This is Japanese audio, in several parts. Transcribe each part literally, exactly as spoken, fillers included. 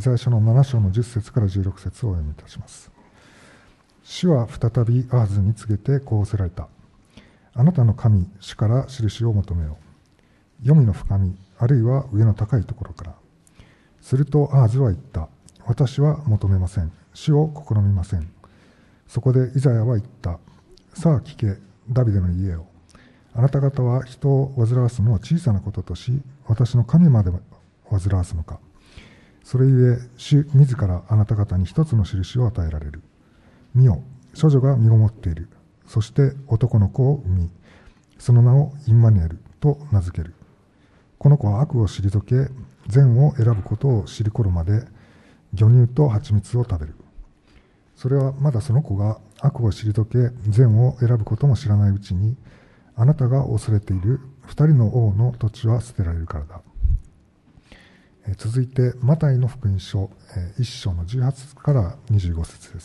ザヤ書のなな章のじゅっ節からじゅうろく節をお読みいたします。主は再びアハズに告げてこう仰せられた。あなたの神、主から印を求めよう。黄泉の深み、あるいは上の高いところから。するとアハズは言った。私は求めません。主を試みません。そこでイザヤは言った。さあ聞け、ダビデの家よ。あなた方は人を煩わすのを小さなこととし、私の神まで煩わすのか。それゆえ、主自らあなた方に一つの印を与えられる。見よ、処女が身ごもっている。そして男の子を産み、その名をインマニュエルと名付ける。この子は悪を退け、善を選ぶことを知る頃まで、魚乳と蜂蜜を食べる。それはまだその子が悪を退け、善を選ぶことも知らないうちに、あなたが恐れている二人の王の土地は捨てられるからだ。え続いて、マタイの福音書、えいっ章のじゅうはち節からにじゅうご節です。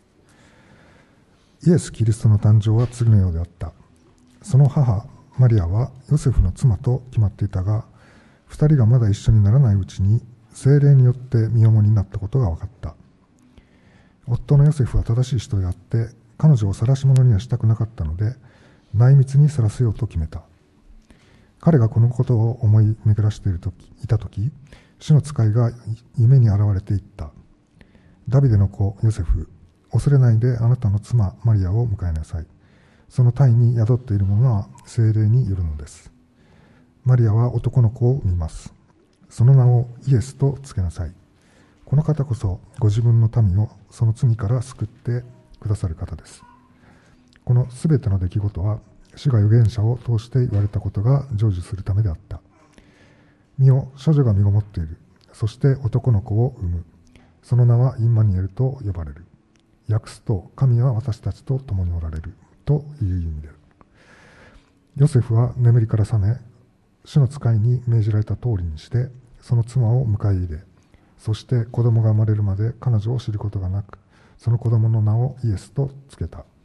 イエス・キリストの誕生は次のようであった。その母、マリアはヨセフの妻と決まっていたが、二人がまだ一緒にならないうちに、聖霊によって身重になったことが分かった。夫のヨセフは正しい人であって、彼女を晒し者にはしたくなかったので、内密にさらせようと決めた。彼がこのことを思い巡らしているとき、いたとき、主の使いが夢に現れていった。ダビデの子ヨセフ、恐れないであなたの妻マリアを迎えなさい。その胎に宿っているものは聖霊によるのです。マリアは男の子を産みます。その名をイエスとつけなさい。この方こそご自分の民をその罪から救ってくださる方です。このすべての出来事は、主が預言者を通して言われたことが成就するためであった。見よ、処女が身ごもっている。そして男の子を産む。その名はインマニュエルと呼ばれる。訳すと、神は私たちと共におられるという意味である。ヨセフは眠りから覚め、主の使いに命じられた通りにして、その妻を迎え入れ、そして子供が生まれるまで彼女を知ることがなく、その子供の名をイエスとつけた。